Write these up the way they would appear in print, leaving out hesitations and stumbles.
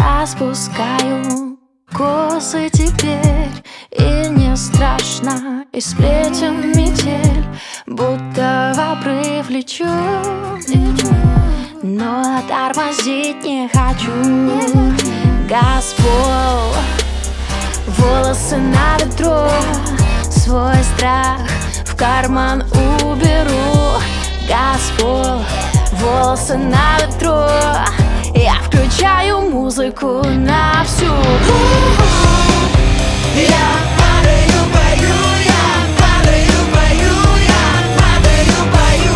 Распускаю косы теперь, и не страшно, и сплетен метель, будто в обрыв лечу, но тормозить не хочу. Газпол, волосы на ветру, свой страх в карман уберу. Газпол, волосы на ветру, я включаю музыку на всю. Я падаю, пою, я падаю, пою, я падаю, пою.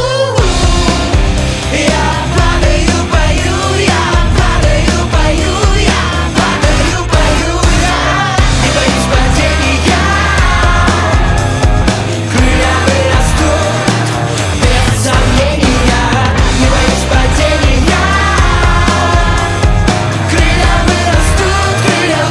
Я падаю, пою, я падаю, пою, я падаю, пою. Не боюсь падения, крылья вырастут без сомнения. Не боюсь падения, крылья вырастут, крылья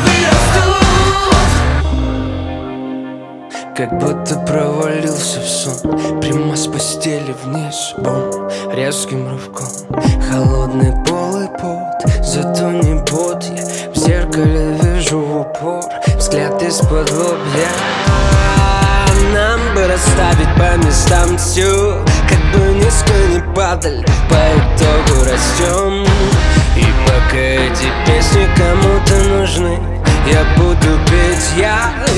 вырастут. Как будто провалился в сон, прямо с постели вниз, бом, резким рывком. Холодный пол и пот, зато не бот. Я в зеркале вижу в упор, взгляд из-под лобья. Нам бы расставить по местам все, как бы низко не падали, по итогу растем. И пока эти песни кому-то нужны, я буду петь, я